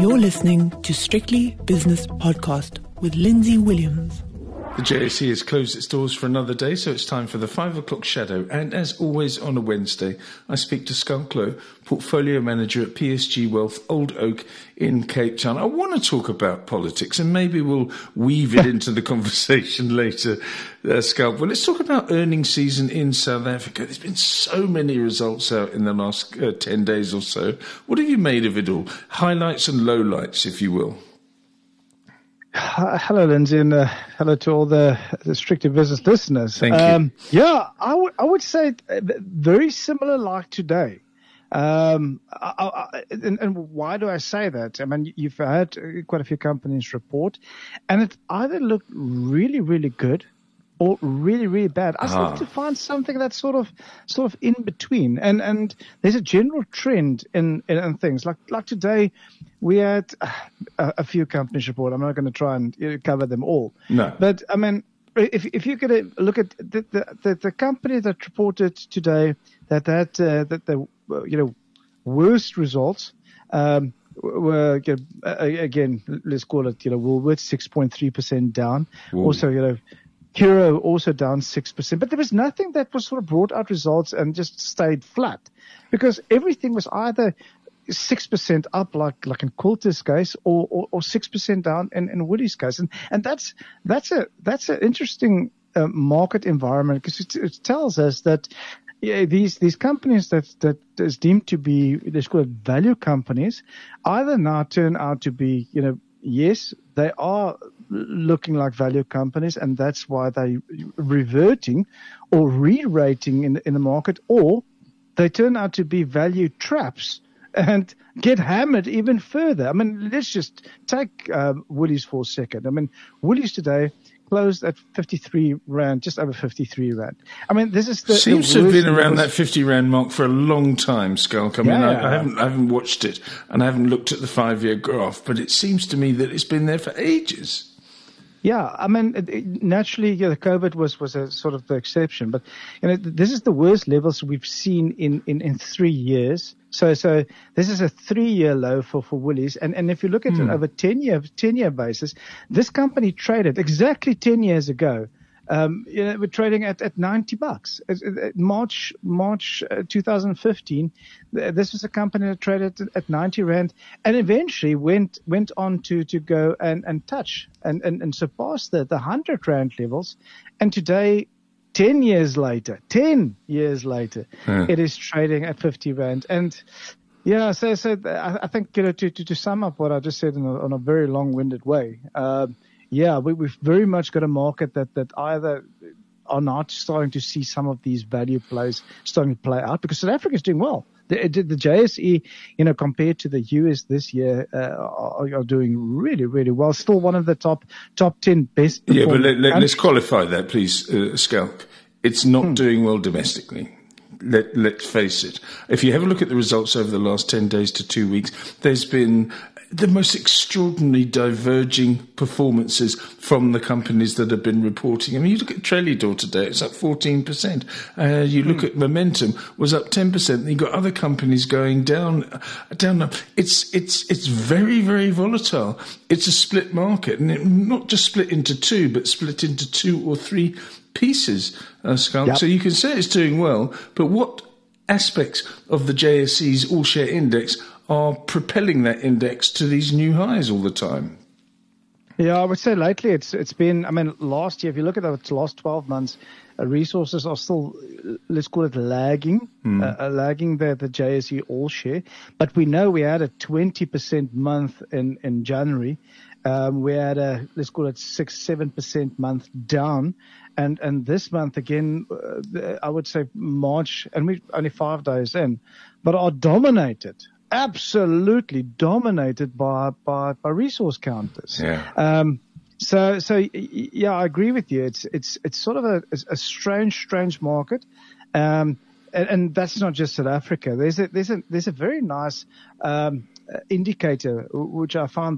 You're listening to Strictly Business Podcast with Lindsay Williams. The JSE has closed its doors for another day, so it's time for the 5 o'clock shadow. And as always on a Wednesday, I speak to Schalk Louw, Portfolio Manager at PSG Wealth, Old Oak in Cape Town. I want to talk about politics, and maybe we'll weave it into the conversation later, Schalk. Well, let's talk about earnings season in South Africa. There's been so many results out in the last 10 days or so. What have you made of it all? Highlights and lowlights, if you will. Hello, Lindsay, and hello to all the Strictly Business listeners. Thank you. Yeah, I would say very similar like today. And why do I say that? I mean, you've had quite a few companies report, and it either looked really, really good or really, really bad. I still have to find something that's sort of in between. And there's a general trend in things. Like today, we had a few companies report. I'm not going to try and cover them all. No. But I mean, if you could look at the company that reported today that had the worst results were again, let's call it Woolworths 6.3% down. Whoa. Also Hero also down 6%, but there was nothing that was sort of brought out results and just stayed flat, because everything was either 6% up, like in Quilter's case, or 6% down in Woolies' case, and that's an interesting market environment, because it tells us that these companies that is deemed to be, let's call it value companies, either now turn out to be yes, they are looking like value companies, and that's why they're reverting or re-rating in the market, or they turn out to be value traps and get hammered even further. I mean, let's just take Woolies for a second. I mean, Woolies today closed at 53 Rand, just over 53 Rand. I mean, this is seems to have been around that 50 Rand mark for a long time, Schalk. I mean, I haven't watched it, and I haven't looked at the 5-year graph, but it seems to me that it's been there for ages. Yeah, I mean, naturally, the COVID was a sort of the exception, but this is the worst levels we've seen in 3 years. So this is a 3-year low for Woolies, and if you look at it over 10-year basis, this company traded exactly 10 years ago. We're trading at $90. March 2015, this was a company that traded at 90 Rand, and eventually went on to go and touch and surpass the 100 Rand levels. And today, 10 years later, it is trading at 50 Rand. And so I think to sum up what I just said on a very long-winded way. We've very much got a market that either are not starting to see some of these value plays starting to play out, because South Africa is doing well. The JSE, compared to the US this year, are doing really, really well. Still one of the top 10 best. Yeah, but let's qualify that, please, Schalk. It's not doing well domestically. Let's face it. If you have a look at the results over the last 10 days to 2 weeks, there's been the most extraordinary diverging performances from the companies that have been reporting. I mean, you look at Trelleborg today, it's up 14%. You look at Momentum, was up 10%. And you've got other companies going down. It's very, very volatile. It's a split market, and not just split into two, but split into 2 or 3 pieces, Schalk. Yep. So you can say it's doing well, but what aspects of the JSE's all-share index are propelling that index to these new highs all the time? Yeah, I would say lately it's been, I mean, last year, if you look at the last 12 months, resources are still, let's call it lagging the JSE all-share. But we know we had a 20% month in January. We had a, let's call it 6-7% month down. And this month again, I would say March, and we're only 5 days in, but are absolutely dominated by resource counters. Yeah. So I agree with you. It's sort of a strange market. And that's not just South Africa. There's a very nice, indicator, which I found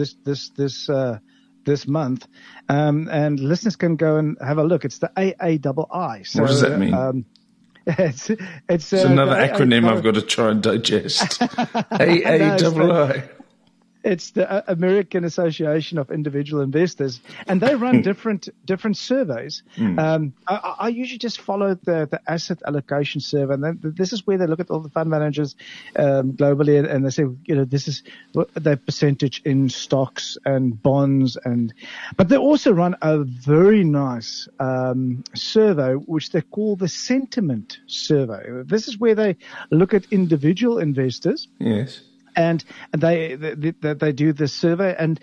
this month. And listeners can go and have a look. It's the AAII. So, what does that mean? It's another acronym I've got to try and digest. AAII. It's the American Association of Individual Investors, and they run different surveys. I usually just follow the asset allocation survey, and then this is where they look at all the fund managers globally, and they say, this is their percentage in stocks and bonds, but they also run a very nice survey which they call the sentiment survey. This is where they look at individual investors. Yes. And they do this survey, and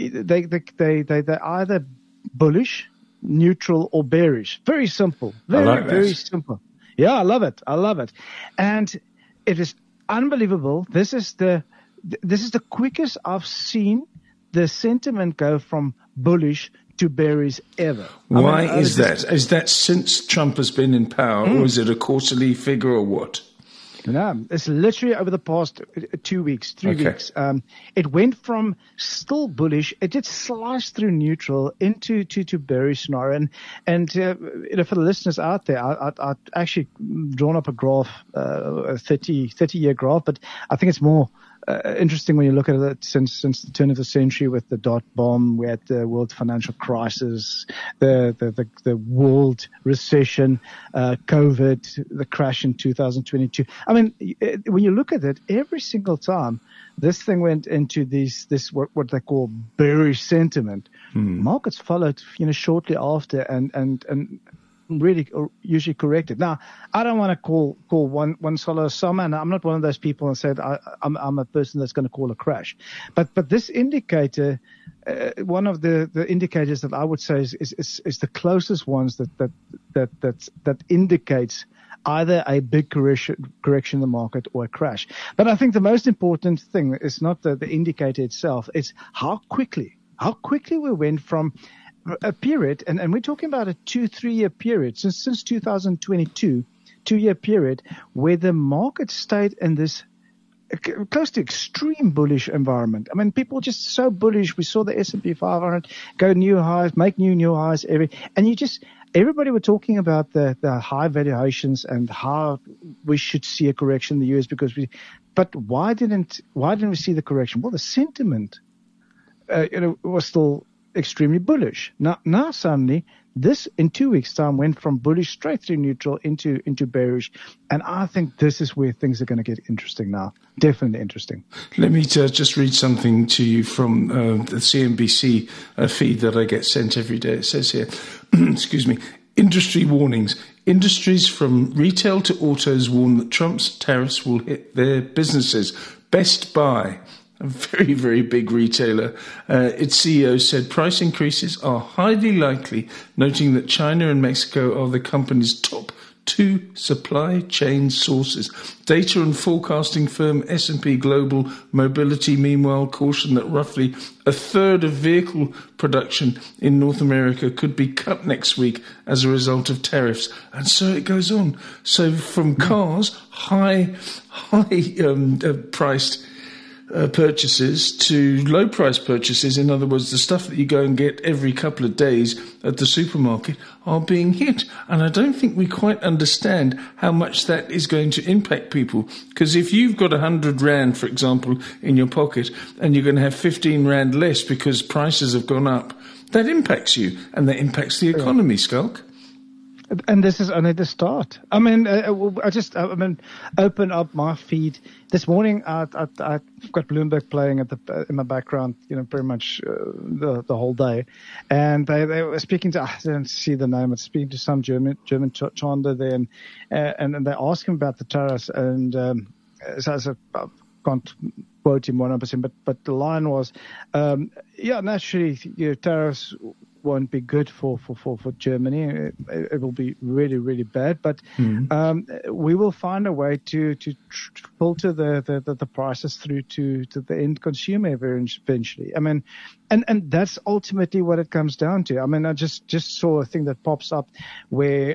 they're either bullish, neutral, or bearish. Very simple. Very simple. Yeah, I love it. And it is unbelievable. This is the quickest I've seen the sentiment go from bullish to bearish ever. Why is that? Is that since Trump has been in power, or is it a quarterly figure, or what? No, it's literally over the past 2 weeks, 3 weeks. It went from still bullish. It did slice through neutral into bearish scenario. And for the listeners out there, I actually drawn up a graph, a 30-year graph, but I think it's more interesting when you look at it since the turn of the century with the dot bomb. We had the world financial crisis, the world recession, COVID, the crash in 2022. I mean, when you look at it, every single time this thing went into this what they call bearish sentiment, markets followed, shortly after and really usually corrected. Now, I don't want to call one solid summer, and I'm not one of those people that said I'm a person that's going to call a crash. But this indicator, one of the indicators that I would say is the closest ones that indicates either a big correction in the market or a crash. But I think the most important thing is not the indicator itself; it's how quickly we went from a period, and we're talking about a 2-3 year period since 2022, 2-year period where the market stayed in this close to extreme bullish environment. I mean, people just so bullish. We saw the S&P 500 go new highs, make new highs everybody were talking about the high valuations and how we should see a correction in the US but why didn't we see the correction? Well, the sentiment, was still extremely bullish. Now suddenly, this in 2 weeks' time went from bullish straight through neutral into bearish, and I think this is where things are going to get interesting now. Definitely interesting. Let me just read something to you from the CNBC feed that I get sent every day. It says here, excuse me, industry warnings. Industries from retail to autos warn that Trump's tariffs will hit their businesses. Best Buy, a very, very big retailer, its CEO said price increases are highly likely, noting that China and Mexico are the company's top 2 supply chain sources. Data and forecasting firm S&P Global Mobility, meanwhile, cautioned that roughly a third of vehicle production in North America could be cut next week as a result of tariffs. And so it goes on. So from cars, high priced purchases to low price purchases, in other words, the stuff that you go and get every couple of days at the supermarket, are being hit. And I don't think we quite understand how much that is going to impact people. Because if you've got 100 Rand, for example, in your pocket, and you're going to have 15 Rand less because prices have gone up, that impacts you, and that impacts the economy, Schalk. And this is only the start. I mean, open up my feed this morning. I've got Bloomberg playing in my background, pretty much the whole day. And they were speaking to, I didn't see the name, but speaking to some German Chander there, and they asked him about the tariffs, and so I can't quote him 100%, but the line was, naturally, tariffs won't be good for Germany. It will be really, really bad. But we will find a way to filter the prices through to the end consumer eventually. I mean, and that's ultimately what it comes down to. I mean, I just saw a thing that pops up where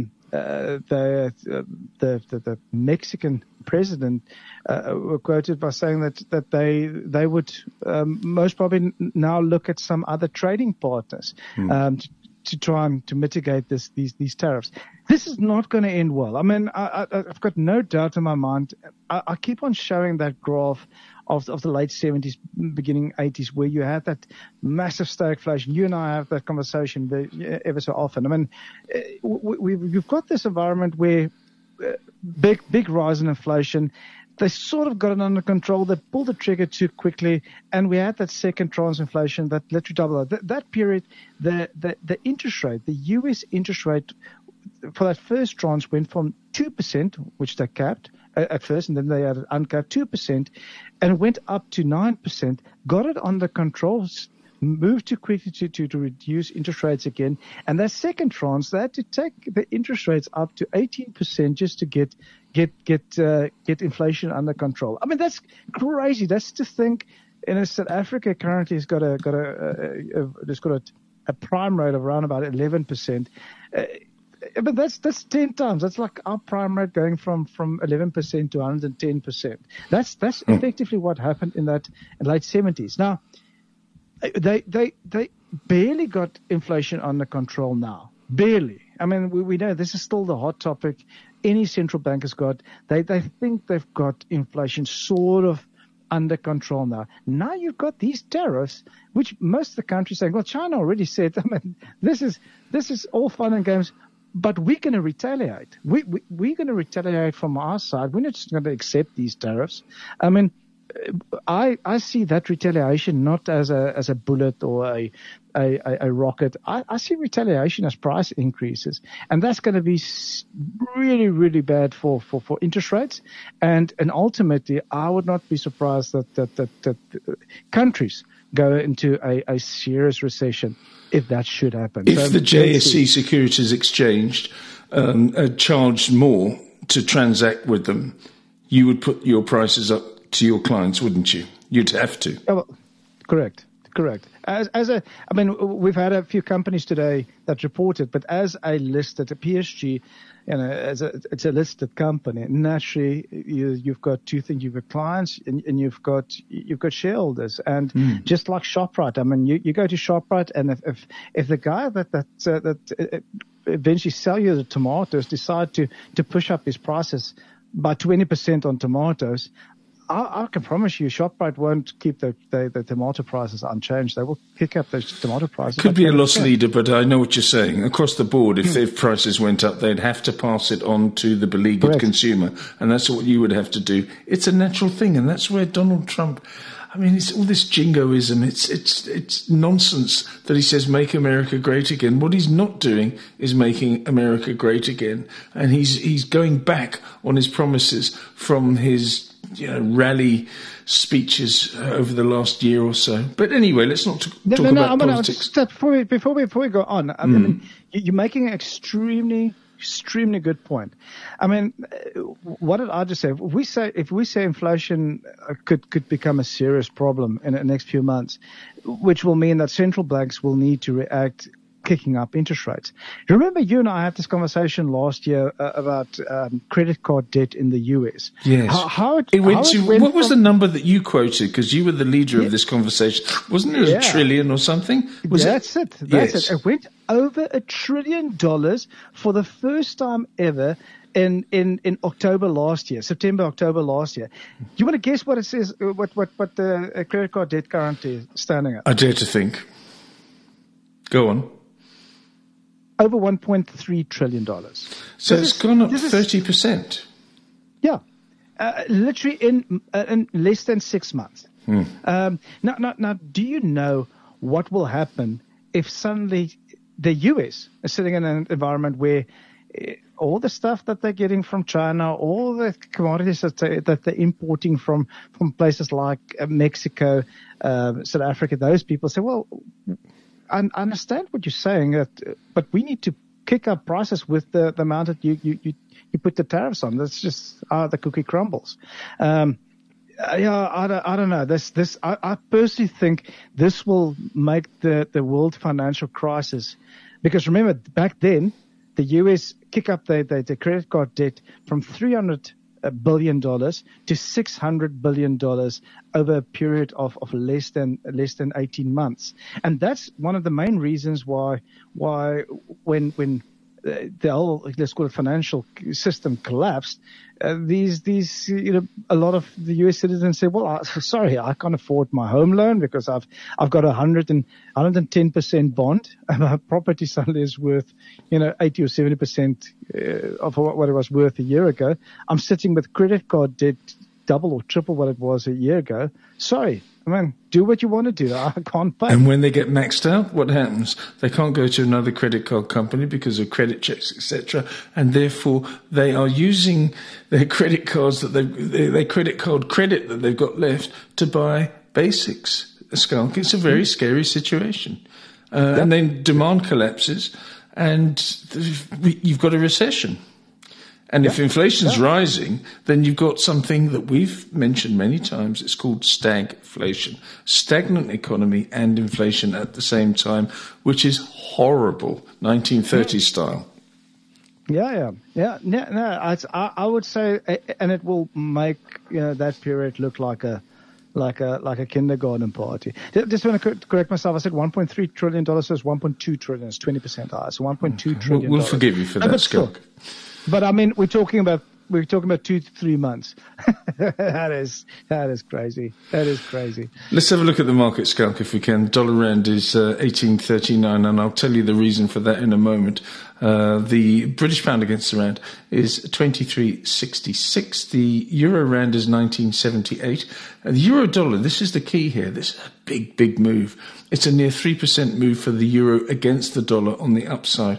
the Mexican president were quoted by saying that they would most probably now look at some other trading partners to try and to mitigate these tariffs. This is not going to end well. I mean, I've got no doubt in my mind. I keep on showing that graph of the late 70s, beginning 80s, where you had that massive stagflation. You and I have that conversation ever so often. I mean, we've got this environment where big rise in inflation. They sort of got it under control. They pulled the trigger too quickly, and we had that second tranche inflation that literally doubled. That period, the interest rate, the U.S. interest rate for that first tranche went from 2%, which they capped at first, and then they had uncapped 2%, and went up to 9%, got it under control, moved too quickly to reduce interest rates again. And that second tranche, they had to take the interest rates up to 18% just to get inflation under control. I mean, that's crazy. That's to think. South Africa currently has got a prime rate of around about 11%. But that's 10 times. That's like our prime rate going from 11% to 110%. That's effectively what happened in that late 70s. Now, they barely got inflation under control now. Barely. I mean, we know this is still the hot topic. Any central bank has got. They think they've got inflation sort of under control now. Now you've got these tariffs, which most of the countries saying, well, China already said, I mean, this is all fun and games. But we're going to retaliate. We're going to retaliate from our side. We're not just going to accept these tariffs. I mean, I see that retaliation not as a bullet or a rocket. I see retaliation as price increases, and that's going to be really, really bad for interest rates. And ultimately, I would not be surprised that countries go into a serious recession if that should happen. If the JSE Securities Exchange charged more to transact with them, you would put your prices up to your clients, wouldn't you? You'd have to. Oh, well, correct. I mean, we've had a few companies today that reported, but as a PSG, it's a listed company. Naturally, you've got two things: you've got clients and you've got shareholders. And just like ShopRite, I mean, you go to ShopRite, and if the guy that eventually sell you the tomatoes decide to push up his prices by 20% on tomatoes, I can promise you ShopRite won't keep the tomato prices unchanged. They will kick up those tomato prices. Could be a loss leader, but I know what you're saying. Across the board, if prices went up, they'd have to pass it on to the beleaguered consumer. And that's what you would have to do. It's a natural thing. And that's where Donald Trump, I mean, it's all this jingoism. It's nonsense that he says, make America great again. What he's not doing is making America great again. And he's going back on his promises from his rally speeches over the last year or so. But anyway, let's not talk about politics. Before we go on, I mean, you're making an extremely good point. I mean, what did I just say? If we say inflation could become a serious problem in the next few months, which will mean that central banks will need to react, kicking up interest rates. Remember, you and I had this conversation last year about credit card debt in the US. Yes. What was the number that you quoted? Because you were the leader of this conversation. Wasn't it $1 trillion or something? That's it. It went over $1 trillion for the first time ever in October last year, October last year. Do you want to guess what it says, what the credit card debt currently is standing at? I dare to think. Go on. Over $1.3 trillion. So it's gone up 30%. Yeah. Literally in less than 6 months. Now, do you know what will happen if suddenly the US is sitting in an environment where all the stuff that they're getting from China, all the commodities that they're importing from places like Mexico, South Africa, those people say, well, I understand what you're saying, but we need to kick up prices with the amount that you put the tariffs on. That's just how the cookie crumbles. I don't know. I personally think this will make the world financial crisis, because remember back then the US kick up the credit card debt from $300 billion to $600 billion over a period of less than 18 months. And that's one of the main reasons why when the whole, let's call it, financial system collapsed, a lot of the US citizens say, well, sorry, I can't afford my home loan because I've got 110% bond and my property suddenly is worth, 80 or 70% of what it was worth a year ago. I'm sitting with credit card debt double or triple what it was a year ago. Sorry. Do what you want to do. I can't pay. And when they get maxed out, what happens? They can't go to another credit card company because of credit checks, etc. And therefore, they are using their credit cards their credit card credit that they've got left to buy basics. Skulk. It's a very scary situation. And then demand collapses, and you've got a recession. And if inflation's rising, then you've got something that we've mentioned many times. It's called stagflation. Stagnant economy and inflation at the same time, which is horrible, 1930s style. Yeah. No, I would say, and it will make that period look like a kindergarten party. Just want to correct myself. I said $1.3 trillion, so it's $1.2 trillion. It's 20% higher. So $1.2 trillion. We'll forgive you for that, Skulk. But we're talking about 2 to 3 months. That is crazy. That is crazy. Let's have a look at the market, Skulk, if we can. Dollar rand is 18.39, and I'll tell you the reason for that in a moment. The British pound against the rand is 23.66. The euro rand is 19.78. The euro dollar, this is the key here. This is a big move. It's a near 3% move for the euro against the dollar on the upside.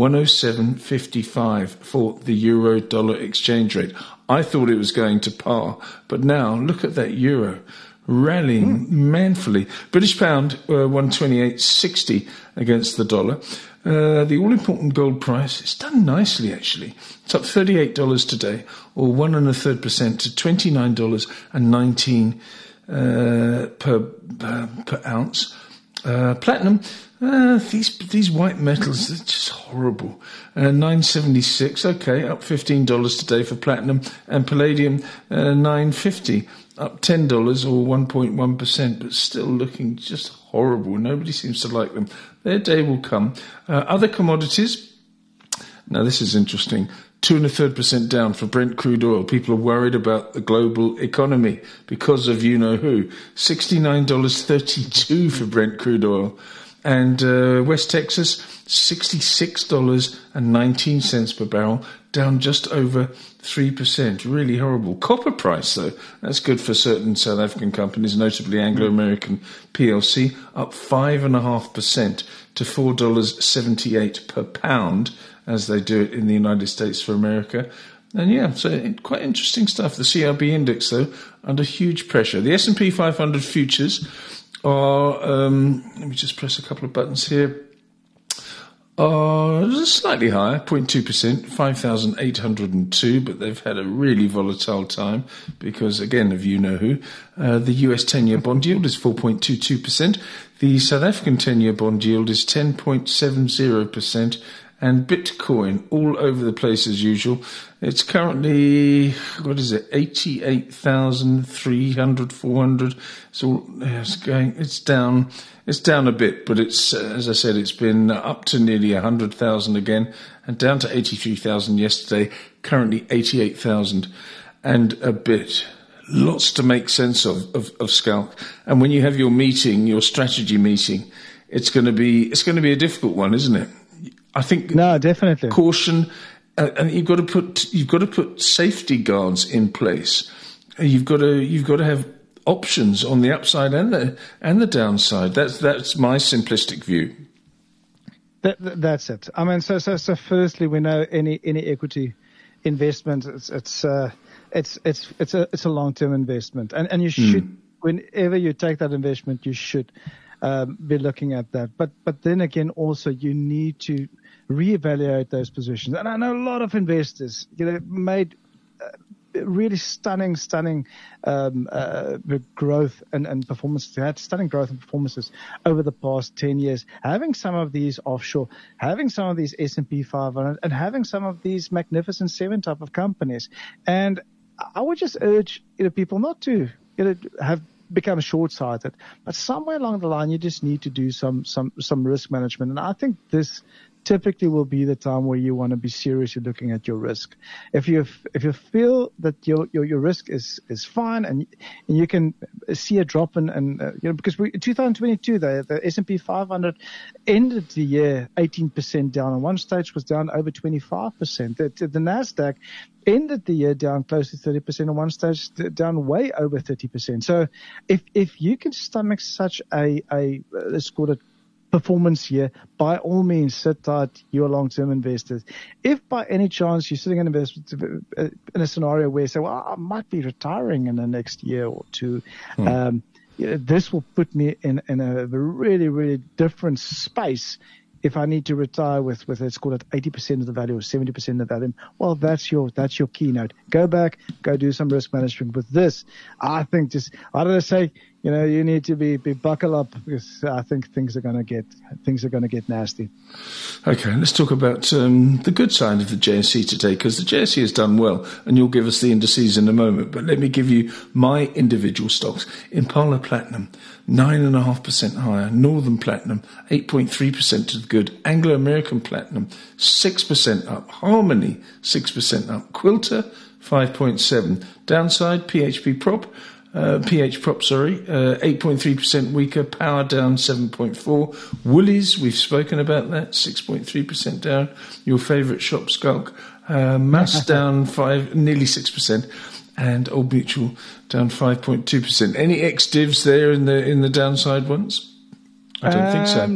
107.55 for the euro dollar exchange rate. I thought it was going to par, but now look at that euro rallying manfully. British pound 128.60 against the dollar. The all-important gold price, it's done nicely actually. It's up $38 today, or 1.33% to $29.19 per ounce. Platinum, these white metals, they're just horrible. 976, okay, up $15 today for platinum, and palladium 950, up $10 or 1.1%, but still looking just horrible. Nobody seems to like them. Their day will come. Other commodities, now this is interesting. 2.33% down for Brent crude oil. People are worried about the global economy because of you-know-who. $69.32 for Brent crude oil. And West Texas, $66.19 per barrel, down just over 3%. Really horrible. Copper price, though, that's good for certain South African companies, notably Anglo American PLC, up 5.5% to $4.78 per pound, as they do it in the United States for America. And so quite interesting stuff. The CRB index, though, under huge pressure. The S&P 500 futures are, let me just press a couple of buttons here, are slightly higher, 0.2%, 5,802, but they've had a really volatile time because, again, of you-know-who. The US 10-year bond yield is 4.22%. The South African 10-year bond yield is 10.70%. And Bitcoin, all over the place as usual. It's currently, 88,300, 400. It's down a bit, but it's, as I said, it's been up to nearly 100,000 again and down to 83,000 yesterday, currently 88,000 and a bit. Lots to make sense of Skulk. And when you have your strategy meeting, it's going to be a difficult one, isn't it? I think no, definitely caution, and you've got to put safety guards in place. You've got to have options on the upside and the downside. That's my simplistic view. That's it. I mean, so firstly, we know any equity investment, it's a long-term investment, and you should, whenever you take that investment, you should be looking at that. But then again, also you need to reevaluate those positions. And I know a lot of investors, made really stunning growth and performances. They had stunning growth and performances over the past 10 years. Having some of these offshore, having some of these S&P 500, and having some of these Magnificent Seven type of companies. And I would just urge people not to have become short-sighted, but somewhere along the line you just need to do some risk management. And I think this typically will be the time where you want to be seriously looking at your risk. If you feel that your risk is fine and you can see a drop in because in 2022 the S&P 500 ended the year 18% down, and one stage was down over 25%. The Nasdaq ended the year down close to 30%, and one stage down way over 30%. So if you can stomach such a let's call it performance here, by all means sit tight, you're long-term investors. If by any chance you're sitting in a scenario where you say, well, I might be retiring in the next year or two, this will put me in a really, really different space. If I need to retire with let's call it 80% of the value or 70% of the value, well, that's your keynote. Go back, go do some risk management with this. I think I don't say, you need to be buckle up, because I think things are going to get nasty. Okay, let's talk about the good side of the JSE today, because the JSE has done well, and you'll give us the indices in a moment. But let me give you my individual stocks. Impala Platinum, 9.5% higher. Northern Platinum, 8.3% to the good. Anglo American Platinum, 6% up. Harmony, 6% up. Quilter, 5.7%. Downside, PH Prop, 8.3% weaker. Power down 7.4%. Woolies, we've spoken about that, 6.3% down. Your favourite shop, Skulk, Mass down nearly 6%, and Old Mutual down 5.2%. Any ex-divs there in the downside ones? I don't think so.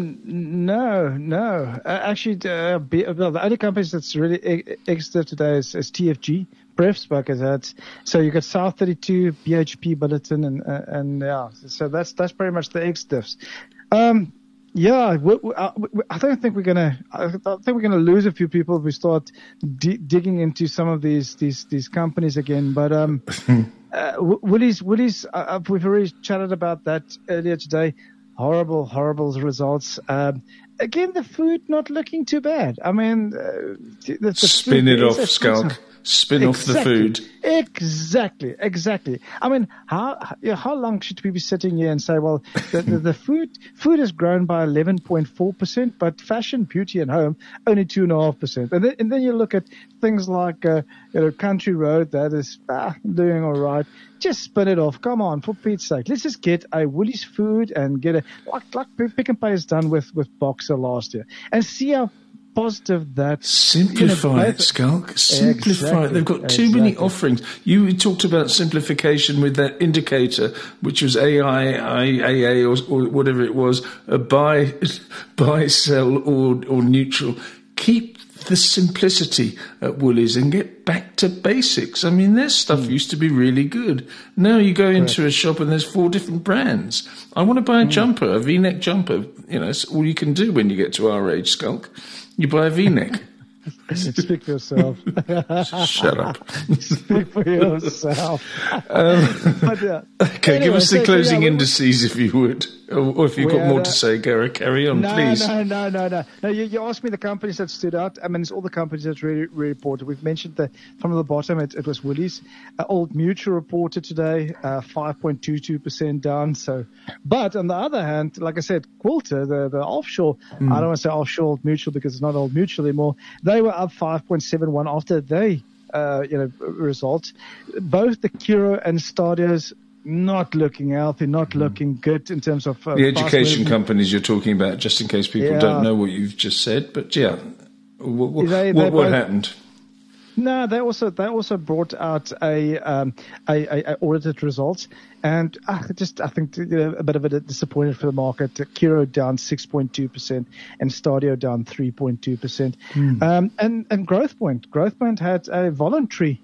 No. Actually, the only companies that's really ex-div today is TFG. Pref spoke as that. So you got South 32, BHP, Bulletin, and yeah. So that's pretty much the ex-divs. I don't think we're gonna lose a few people if we start digging into some of these companies again. But Woolies, we've already chatted about that earlier today. Horrible results. Again, the food not looking too bad. I mean, spin it off, Skulk. Spin off the food. Exactly. I mean, how long should we be sitting here and say, well, the food has grown by 11.4%, but fashion, beauty, and home only 2.5%. And then you look at things like Country Road, that is doing all right. Just spin it off. Come on, for Pete's sake. Let's just get a Woolies food and get like Pick n Pay has done with Boxer last year, and see how positive that. Simplify it, Skulk. Simplify it. They've got too many offerings. You talked about simplification with that indicator, which was AIA or whatever it was, buy, sell, or neutral. Keep the simplicity at Woolies and get back to basics. I mean, their stuff used to be really good. Now you go into a shop and there's 4 different brands. I want to buy a jumper, a V-neck jumper. It's all you can do when you get to our age, Skulk. You buy a V-neck. Speak for yourself. Shut up. Speak for yourself. Okay, give us the closing indices if you would. Or if you've got more to say, Gareth, carry on, please. No. You asked me the companies that stood out. I mean, it's all the companies that really reported. We've mentioned that from the bottom, it was Woolies. Old Mutual reported today, 5.22% down. So, but on the other hand, like I said, Quilter, the offshore, I don't want to say offshore Old Mutual because it's not Old Mutual anymore. They were up 5.71 after they, results. Both the Curro and Stadios not looking healthy, not looking good in terms of the education companies you're talking about. Just in case people don't know what you've just said, but what happened? No, they also brought out a audited results, and I think a bit of a disappointment for the market. Curro down 6.2% and Stadio down 3.2%. And GrowthPoint had a voluntary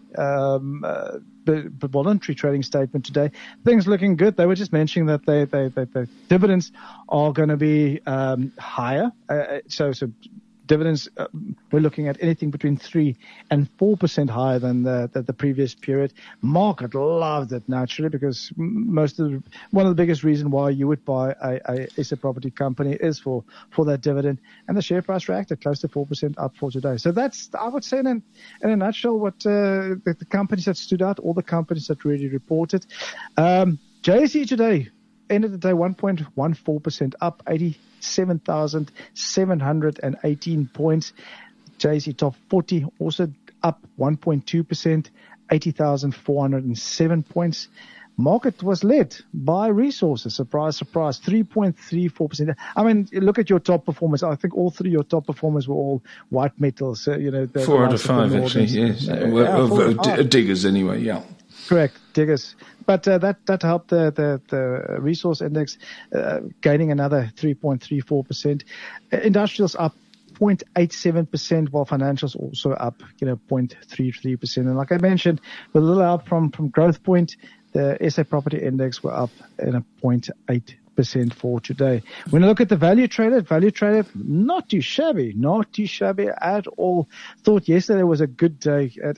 trading statement today. Things looking good. They were just mentioning that the dividends are going to be higher. So dividends, we're looking at anything between 3 and 4% higher than the previous period. Market loved it naturally, because one of the biggest reasons why you would buy a SA property company is for that dividend, and the share price reacted close to 4% up for today. So that's, I would say, in a nutshell, what the companies that stood out, all the companies that really reported. JSE today, ended the day 1.14% up, 87,718 points. JSE Top 40 also up 1.2%, 80,407 points. Market was led by resources. Surprise, surprise, 3.34%. I mean, look at your top performers. I think all three of your top performers were all white metals. 4 out of 5, actually, yes. Diggers, anyway, yeah. Correct, diggers. But that helped the resource index gaining another 3.34%. Industrials up 0.87%, while financials also up, 0.33%. And like I mentioned, with a little help from Growth Point, the SA Property Index were up in a 0.8% for today. When I look at the value traded, not too shabby at all. Thought yesterday was a good day at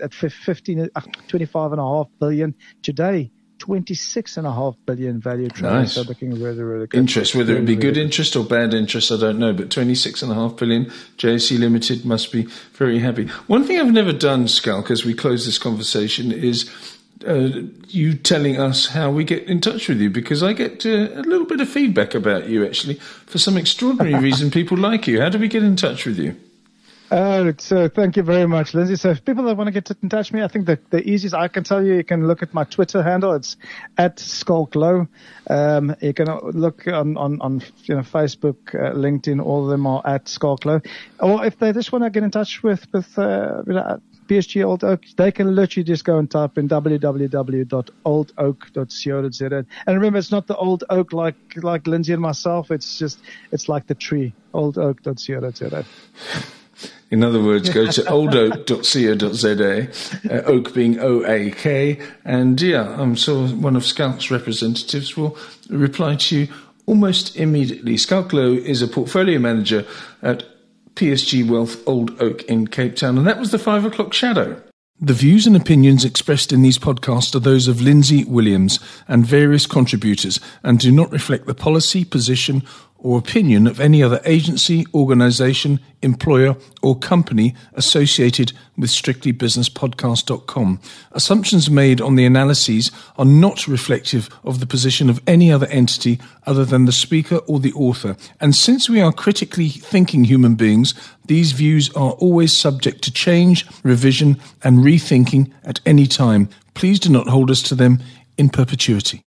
25.5 billion. Today, 26.5 billion value traded. Nice. So looking really, really good. Interest, whether it be good interest or bad interest, I don't know, but 26.5 billion, JSE Limited must be very happy. One thing I've never done, Schalk, as we close this conversation is you telling us how we get in touch with you, because I get a little bit of feedback about you, actually. For some extraordinary reason, people like you. How do we get in touch with you? So thank you very much, Lindsay. So if people that want to get in touch with me, I think the easiest I can tell you can look at my Twitter handle. It's @SchalkLow. You can look on Facebook, LinkedIn. All of them are @SchalkLow. Or if they just want to get in touch with PSG Old Oak, they can literally just go and type in www.oldoak.co.za. And remember, it's not the old oak like Lindsay and myself. It's like the tree, oldoak.co.za. In other words, go to oldoak.co.za, oak being OAK, and I'm sure one of Schalk's representatives will reply to you almost immediately. Schalk Low is a portfolio manager at PSG Wealth Old Oak in Cape Town, and that was the 5 o'clock shadow. The views and opinions expressed in these podcasts are those of Lindsay Williams and various contributors and do not reflect the policy, position or opinion of any other agency, organisation, employer or company associated with strictlybusinesspodcast.com. Assumptions made on the analyses are not reflective of the position of any other entity other than the speaker or the author. And since we are critically thinking human beings, these views are always subject to change, revision and rethinking at any time. Please do not hold us to them in perpetuity.